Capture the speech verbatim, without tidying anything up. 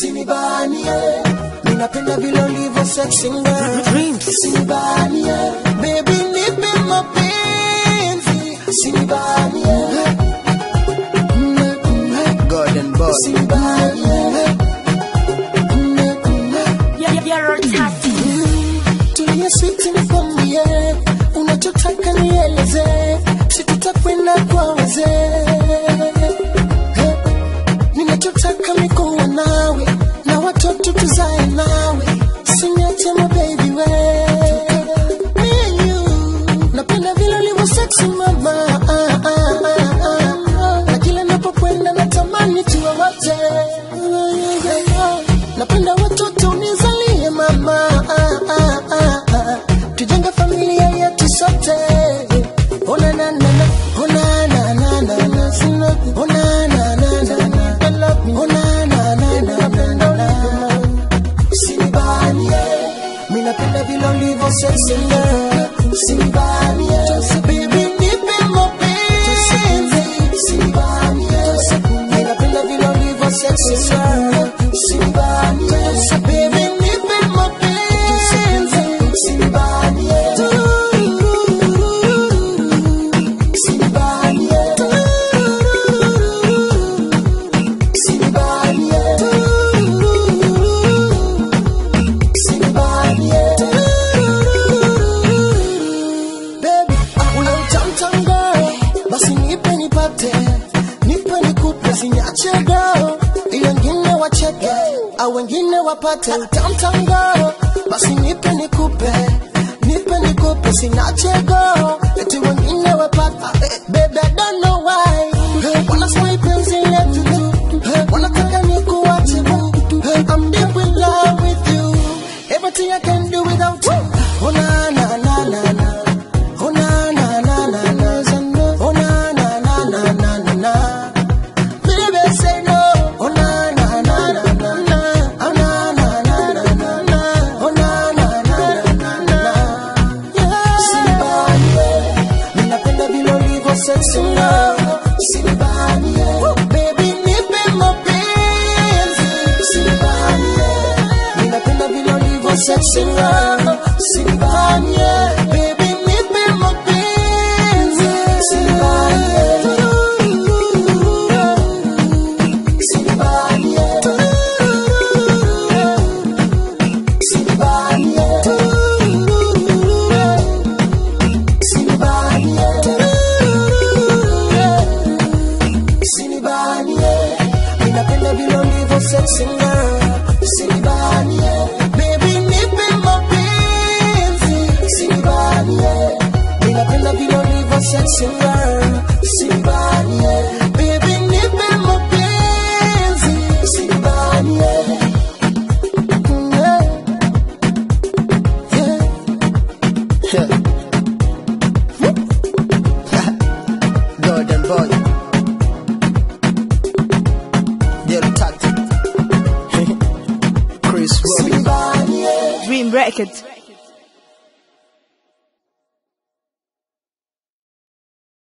Sinibanie, ninapenda vile ulivyo sexy girl. Sinibanie, baby nipe mapenzi. Sinibanie, golden boy. Sinibanie, You're tati. tulia sweet nikwambie, unachotaka nieleze, situtakwenda kwa wazee. Ninachotaka ni kuwa nawe, na watoto tuzae nawe, usiniache my baby we. Me and you, napenda vile ulivyo sexy mama, ah, ah, ah, ah. Na kila napokwenda natamani tuwe wote. Napenda watoto unizalie mama, ah, ah, ah, ah. Tujenge familia yetu sote. Oh na na na na, oh na na na na na, oh na na na na na, oh na na na na na na. Sinibanie, mimi napenda vile ulivyo sexy girl. Sinibanie, baby nipe mapenzi. Sinibanie, mimi napenda vile ulivyo sexy girl. Sinibanie, baby nipe mapenzi. Sinibanie, Sinibanie, Sinibanie, Sinibanie. Baby, ule utamtam girl, basi nipe nipate, nipe nikupe, siniache girl, ili wengine wacheke, au wengine wapate. Utamtam girl, basi nipe nikupe, nipe nikupe, siniache girl, eti wengine wapate. Baby, I don't know why, wanna swipe penzi letu tu, wanataka nikuache boo. I'm deep in love with you, everything I can do without you. Oh na na na na na, oh na na na na na, oh na na na na na na na. Baby say no, oh na na na na na na, oh na na na na na na, oh na na na na na na. Sinibanie, ninapenda vile ulivyo sexy girl. Sinibanie, baby nipe mapenzi. Sinibanie, ninapenda vile ulivyo sexy girl. Sinibanie, baby nipe mapenzi. Sinibanie, Sinibanie, Sinibanie, Sinibanie, Sinibanie, ninapenda vile ulivyo sexy girl. Sinibanie, baby nipe mapenzi. Sinibanie, ninapenda vile ulivyo sexy girl. Sinibanie, baby nipe mapenzi. Sinibanie, yeah, yeah, golden boy, they're tactic. Chris Robbie. Dream Records.